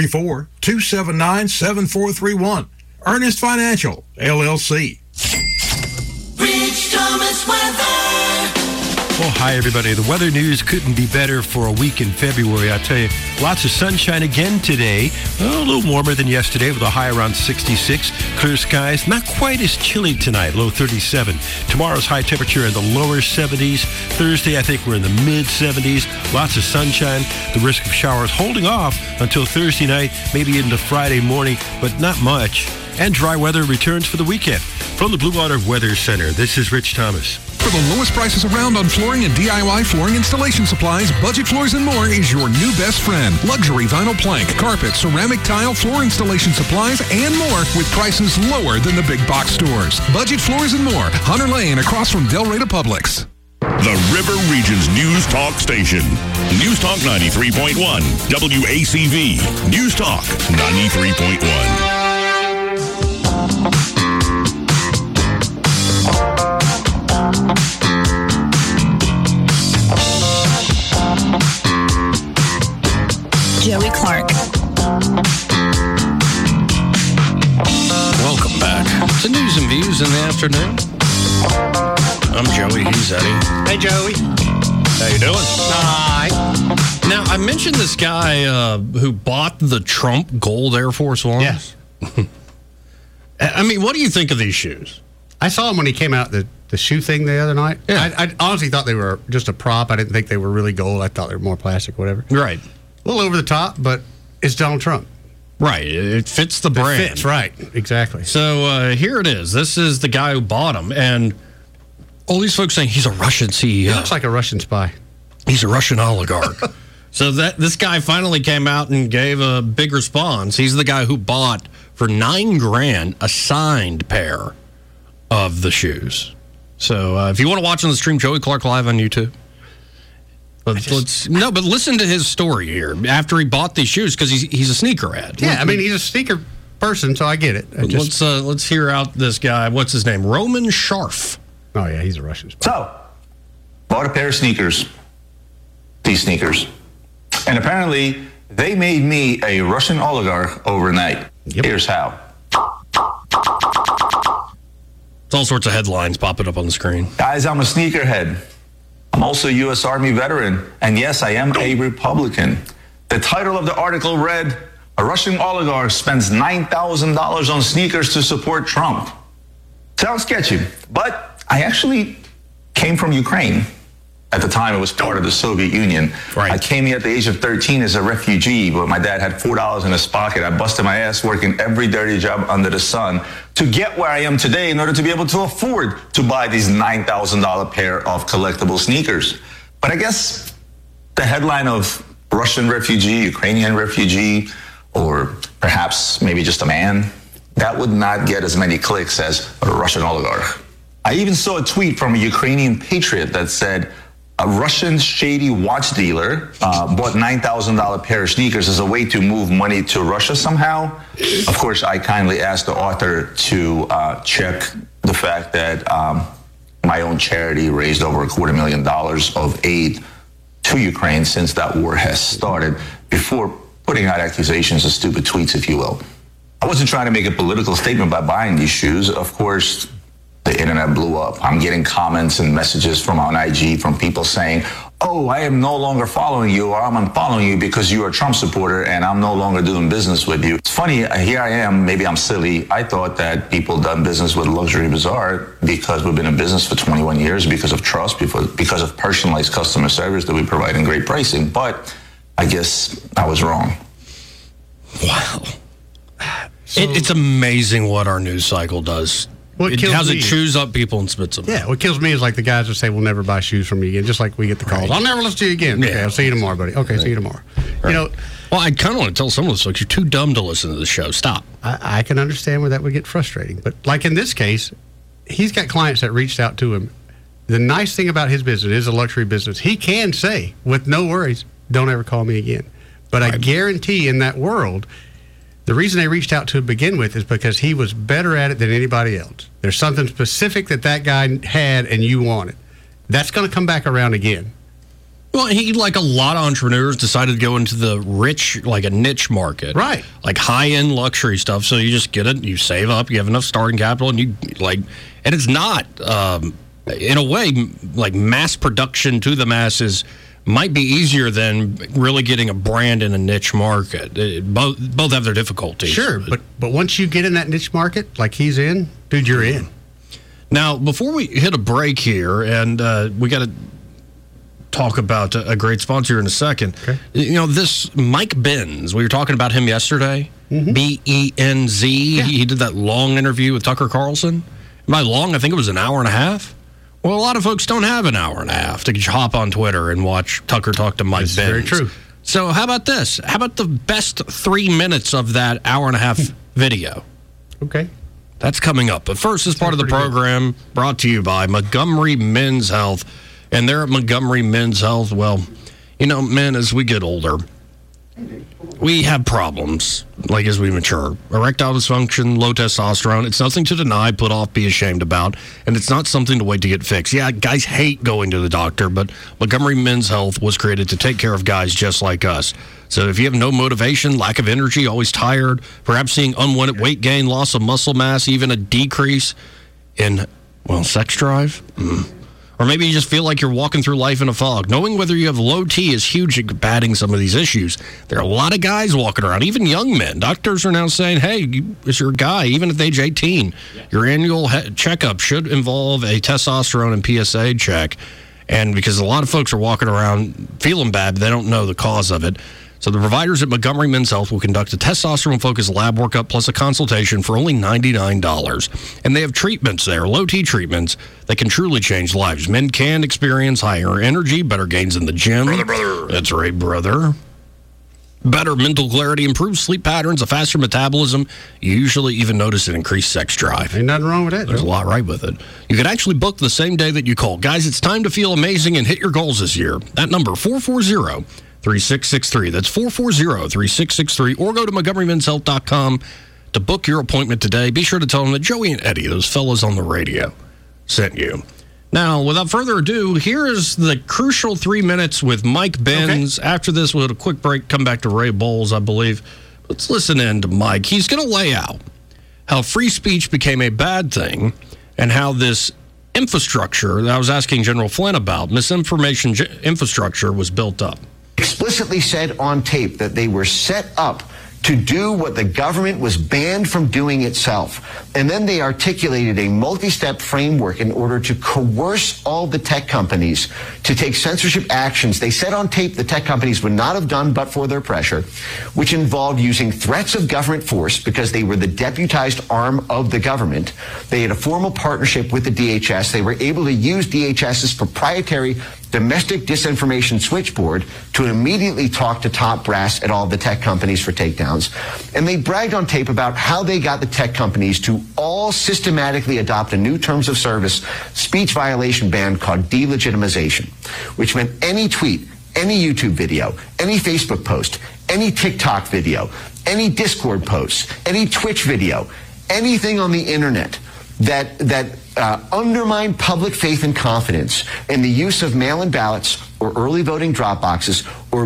334-279-7431. Earnest Financial, LLC. Rich Thomas Weather. Well, hi, everybody. The weather news couldn't be better for a week in February. I tell you, lots of sunshine again today. Well, a little warmer than yesterday with a high around 66. Clear skies. Not quite as chilly tonight, low 37. Tomorrow's high temperature in the lower 70s. Thursday, I think we're in the mid-70s. Lots of sunshine. The risk of showers holding off until Thursday night, maybe into Friday morning, but not much. And dry weather returns for the weekend. From the Blue Water Weather Center, this is Rich Thomas. For the lowest prices around on flooring and DIY flooring installation supplies, Budget Floors and More is your new best friend. Luxury vinyl plank, carpet, ceramic tile, floor installation supplies, and more with prices lower than the big box stores. Budget Floors and More, Hunter Lane across from Del Rey Publix. The River Region's News Talk station. News Talk 93.1. WACV. News Talk 93.1. Joey Clark. Welcome back to News and Views in the afternoon. I'm Joey. He's Eddie. Hey, Joey. How you doing? Hi. Now, I mentioned this guy who bought the Trump Gold Air Force Ones. Yes. I mean, what do you think of these shoes? I saw him when he came out, the shoe thing the other night. Yeah. I honestly thought they were just a prop. I didn't think they were really gold. I thought they were more plastic, whatever. Right. A little over the top, but it's Donald Trump. Right. It fits the brand. It fits, right. Exactly. So here it is. This is the guy who bought them. And all these folks saying he's a Russian CEO. He looks like a Russian spy. He's a Russian oligarch. So this guy finally came out and gave a big response. He's the guy who bought for $9,000 a signed pair of the shoes. So if you want to watch on the stream, Joey Clark Live on YouTube. But listen to his story here after he bought these shoes because he's a sneakerhead. Yeah, I mean he's a sneaker person, so I get it. Let's hear out this guy. What's his name? Roman Sharf. Oh yeah, he's a Russian spy. So, bought a pair of sneakers. These sneakers, and apparently they made me a Russian oligarch overnight. Yep. Here's how. It's all sorts of headlines popping up on the screen. Guys, I'm a sneakerhead. I'm also a U.S. Army veteran, and yes, I am a Republican. The title of the article read, "A Russian oligarch spends $9,000 on sneakers to support Trump." Sounds sketchy, but I actually came from Ukraine. At the time, it was part of the Soviet Union. Right. I came here at the age of 13 as a refugee, but my dad had $4 in his pocket. I busted my ass working every dirty job under the sun to get where I am today in order to be able to afford to buy these $9,000 pair of collectible sneakers. But I guess the headline of Russian refugee, Ukrainian refugee, or perhaps maybe just a man, that would not get as many clicks as a Russian oligarch. I even saw a tweet from a Ukrainian patriot that said, a Russian shady watch dealer bought $9,000 pair of sneakers as a way to move money to Russia somehow. Of course, I kindly asked the author to check the fact that my own charity raised over $250,000 of aid to Ukraine since that war has started, before putting out accusations of stupid tweets, if you will. I wasn't trying to make a political statement by buying these shoes. Of course, the internet blew up. I'm getting comments and messages from on IG from people saying, oh, I am no longer following you, or I'm unfollowing you because you're a Trump supporter and I'm no longer doing business with you. It's funny, here I am, maybe I'm silly. I thought that people done business with Luxury Bazaar because we've been in business for 21 years because of trust, because of personalized customer service that we provide and great pricing. But I guess I was wrong. Wow. It's amazing what our news cycle does. It chews up people and spits them. Yeah, what kills me is like the guys that say we'll never buy shoes from you again, just like we get the calls. Right. I'll never listen to you again. Yeah. Okay, I'll see you tomorrow, buddy. Okay, see you tomorrow. Right. You know, well, I kind of want to tell some of those folks, you're too dumb to listen to the show. Stop. I can understand where that would get frustrating. But like in this case, he's got clients that reached out to him. The nice thing about his business is a luxury business. He can say, with no worries, don't ever call me again. But I guarantee in that world, the reason they reached out to begin with is because he was better at it than anybody else. There's something specific that guy had and you wanted. That's going to come back around again. Well, he, like a lot of entrepreneurs, decided to go into the rich, like a niche market. Right. Like high-end luxury stuff. So you just get it, you save up, you have enough starting capital, and and it's not, in a way, like mass production to the masses might be easier than really getting a brand in a niche market. Both have their difficulties. Sure, but once you get in that niche market, like he's in, dude, you're in. Now, before we hit a break here, and we got to talk about a great sponsor in a second. Okay. You know, this Mike Benz, we were talking about him yesterday, Benz. Yeah. He did that long interview with Tucker Carlson. By long, I think it was an hour and a half. Well, a lot of folks don't have an hour and a half to hop on Twitter and watch Tucker talk to Mike Benz. Very true. So how about this? How about the best 3 minutes of that hour and a half video? Okay. That's coming up. But first, as part of the program, brought to you by Montgomery Men's Health. And they're at Montgomery Men's Health. Well, you know, men, as we get older, we have problems, like as we mature. Erectile dysfunction, low testosterone. It's nothing to deny, put off, be ashamed about. And it's not something to wait to get fixed. Yeah, guys hate going to the doctor, but Montgomery Men's Health was created to take care of guys just like us. So if you have no motivation, lack of energy, always tired, perhaps seeing unwanted weight gain, loss of muscle mass, even a decrease in, well, sex drive, or maybe you just feel like you're walking through life in a fog. Knowing whether you have low T is huge at combating some of these issues. There are a lot of guys walking around, even young men. Doctors are now saying, hey, it's your guy, even at age 18. Your annual checkup should involve a testosterone and PSA check. And because a lot of folks are walking around feeling bad, but they don't know the cause of it. So the providers at Montgomery Men's Health will conduct a testosterone-focused lab workup plus a consultation for only $99. And they have treatments there, low-T treatments, that can truly change lives. Men can experience higher energy, better gains in the gym. Brother. That's right, brother. Better mental clarity, improved sleep patterns, a faster metabolism. You usually even notice an increased sex drive. Ain't nothing wrong with that. There's a lot right with it. You can actually book the same day that you call. Guys, it's time to feel amazing and hit your goals this year. That number, 440-3663. That's 440-3663. Or go to MontgomeryMen'sHealth.com to book your appointment today. Be sure to tell them that Joey and Eddie, those fellas on the radio, sent you. Now, without further ado, here is the crucial 3 minutes with Mike Benz. Okay. After this, we'll have a quick break, come back to Ray Bowles, I believe. Let's listen in to Mike. He's going to lay out how free speech became a bad thing and how this infrastructure that I was asking General Flynn about, misinformation infrastructure, was built up. Explicitly said on tape that they were set up to do what the government was banned from doing itself. And then they articulated a multi-step framework in order to coerce all the tech companies to take censorship actions they said on tape the tech companies would not have done but for their pressure, which involved using threats of government force because they were the deputized arm of the government. They had a formal partnership with the DHS. They were able to use DHS's proprietary domestic disinformation switchboard to immediately talk to top brass at all the tech companies for takedowns. And they bragged on tape about how they got the tech companies to all systematically adopt a new terms of service speech violation ban called delegitimization, which meant any tweet, any YouTube video, any Facebook post, any TikTok video, any Discord post, any Twitch video, anything on the internet that undermine public faith and confidence in the use of mail-in ballots or early voting drop boxes or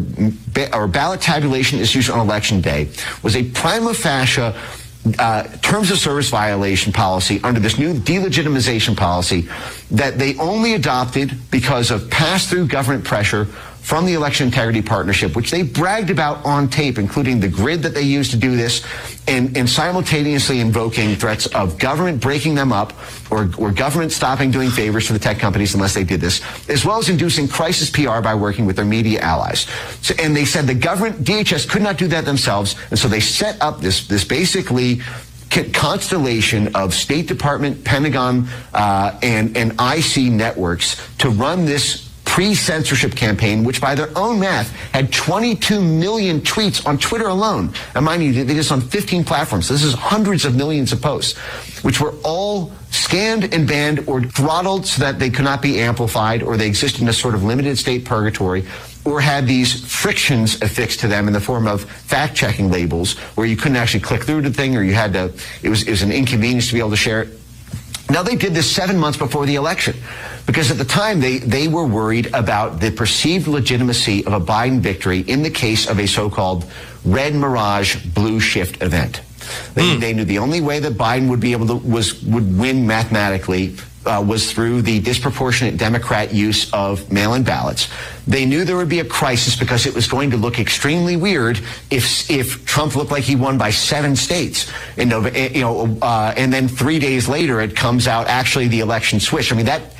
ballot tabulation issues on election day was a prima facie terms of service violation policy under this new delegitimization policy that they only adopted because of pass-through government pressure from the Election Integrity Partnership, which they bragged about on tape, including the grid that they used to do this, and simultaneously invoking threats of government breaking them up or government stopping doing favors for the tech companies unless they did this, as well as inducing crisis PR by working with their media allies. So, and they said the government, DHS, could not do that themselves, and so they set up this basically constellation of State Department, Pentagon, and IC networks to run this pre-censorship campaign, which by their own math had 22 million tweets on Twitter alone. And mind you, they did this on 15 platforms. So this is hundreds of millions of posts, which were all scanned and banned or throttled so that they could not be amplified, or they existed in a sort of limited state purgatory, or had these frictions affixed to them in the form of fact-checking labels where you couldn't actually click through the thing, or you had to, it was an inconvenience to be able to share it. Now, they did this 7 months before the election because at the time they were worried about the perceived legitimacy of a Biden victory in the case of a so-called red mirage blue shift event. They knew the only way that Biden would be able to would win mathematically was through the disproportionate Democrat use of mail-in ballots. They knew there would be a crisis because it was going to look extremely weird if Trump looked like he won by 7 states, and then 3 days later it comes out actually the election switched. I mean,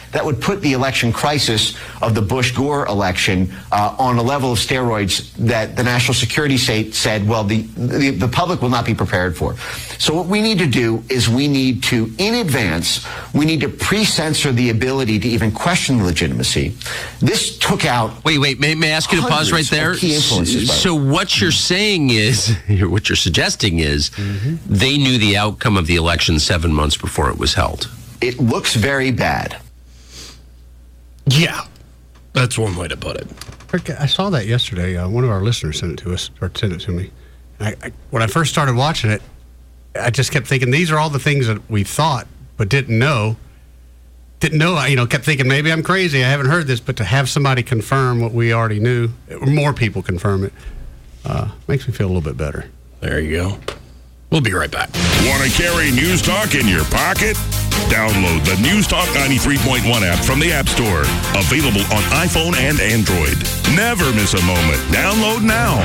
that would put the election crisis of the Bush-Gore election on a level of steroids that the national security state said, well, the public will not be prepared for. So what we need to do is we need to, in advance, we need to pre-censor the ability to even question legitimacy. This took out... Wait, may I ask you to pause right there? So what you're saying is, what you're suggesting is, they knew the outcome of the election 7 months before it was held. It looks very bad. Yeah, that's one way to put it. I saw that yesterday. One of our listeners sent it to us, or sent it to me. When I first started watching it, I just kept thinking, these are all the things that we thought, but didn't know. Kept thinking, maybe I'm crazy, I haven't heard this, but to have somebody confirm what we already knew, or more people confirm it, makes me feel a little bit better. There you go. We'll be right back. Want to carry News Talk in your pocket? Download the News Talk 93.1 app from the App Store. Available on iPhone and Android. Never miss a moment. Download now.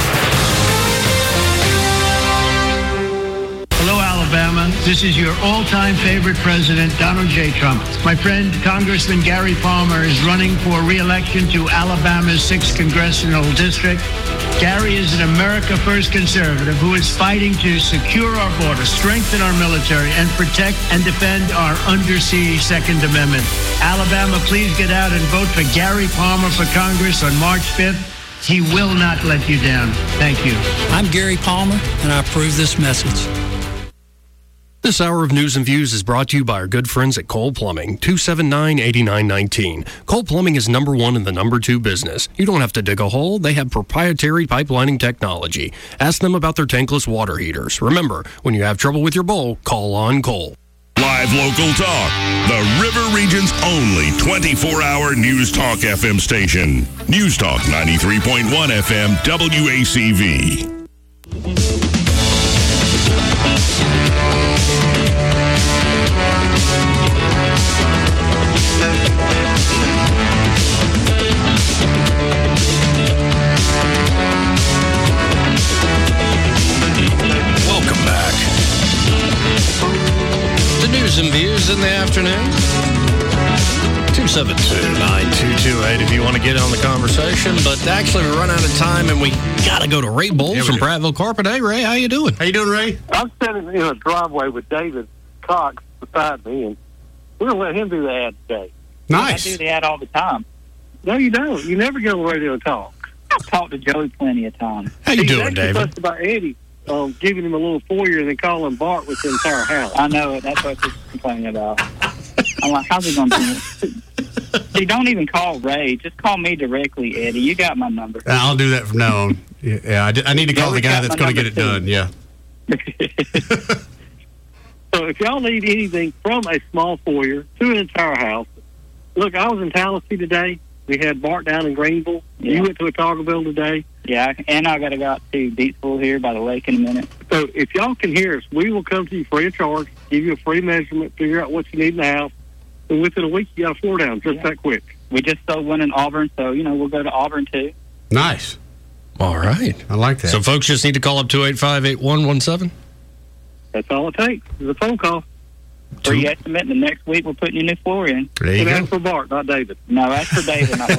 Hello, Alabama. This is your all-time favorite president, Donald J. Trump. My friend, Congressman Gary Palmer, is running for re-election to Alabama's 6th Congressional District. Gary is an America First conservative who is fighting to secure our border, strengthen our military, and protect and defend our undersea Second Amendment. Alabama, please get out and vote for Gary Palmer for Congress on March 5th. He will not let you down. Thank you. I'm Gary Palmer, and I approve this message. This hour of News and Views is brought to you by our good friends at Cole Plumbing, 279-8919. Cole Plumbing is number one in the number two business. You don't have to dig a hole. They have proprietary pipelining technology. Ask them about their tankless water heaters. Remember, when you have trouble with your bowl, call on Cole. Live local talk. The River Region's only 24-hour News Talk FM station. News Talk 93.1 FM WACV. Welcome back. The News and Views in the afternoon. 272-9228 if you want to get on the conversation. But actually, we run out of time, and we got to go to Ray Bowles from Prattville Carpet. Hey, Ray, how you doing? How you doing, Ray? I'm standing in a driveway with David Cox beside me, and we're going to let him do the ad today. Nice. I do the ad all the time. No, you don't. You never get on the radio and talk. I've talked to Joey plenty of times. How you doing, David? Talked about Eddie giving him a little foyer and then calling Bart with the entire house. I know it. That's what he's complaining about. I'm like, how's he going to do it? See, don't even call Ray. Just call me directly, Eddie. You got my number. I'll do that from now on. Yeah, I need to call the guy that's going to get it done. Yeah. So if y'all need anything from a small foyer to an entire house, look, I was in Tallahassee today. We had Bart down in Greenville. Yeah. You went to Otagoville today. Yeah, and I got to go out to Beatsville here by the lake in a minute. So if y'all can hear us, we will come to you free of charge, give you a free measurement, figure out what you need in the house, and within a week you got a floor down, just that quick. We just sold one in Auburn, so, we'll go to Auburn too. Nice. All right. I like that. So folks just need to call up 285-8117? That's all it takes. It's a phone call. Free estimate, and the next week we're putting your new floor in. There you go. That's for Bart, not David. No, that's for David, not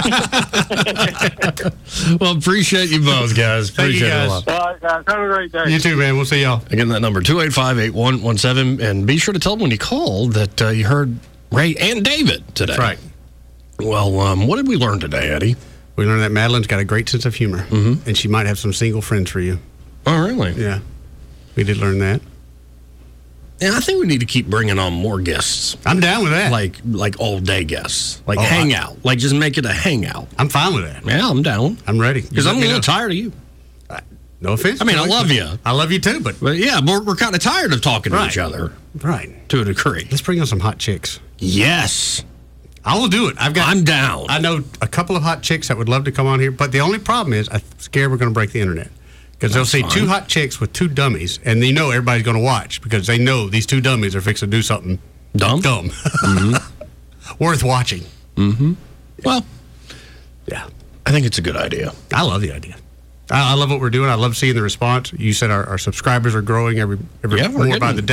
Bart. Well, appreciate you both, guys. Appreciate it a lot. All right, guys. Have a great day. You too, man. We'll see y'all. Again, that number, 285-8117. And be sure to tell them when you call that you heard Ray and David today. That's right. Well, what did we learn today, Eddie? We learned that Madeline's got a great sense of humor, and she might have some single friends for you. Oh, really? Yeah. We did learn that. Yeah, I think we need to keep bringing on more guests. I'm down with that. Like all-day guests. Like hangout. Just make it a hangout. I'm fine with that. Yeah, I'm down. I'm ready. Because I'm a little tired of you. No offense. I mean, I love you. I love you too, but yeah, we're kind of tired of talking to each other. Right. To a degree. Let's bring on some hot chicks. Yes. I will do it. I'm down. I know a couple of hot chicks that would love to come on here, but the only problem is I'm scared we're going to break the internet. Because they'll see two hot chicks with two dummies, and they know everybody's going to watch because they know these two dummies are fixing to do something dumb. Worth watching. Well, yeah. I think it's a good idea. I love the idea. I love what we're doing. I love seeing the response. You said our subscribers are growing every more by the day.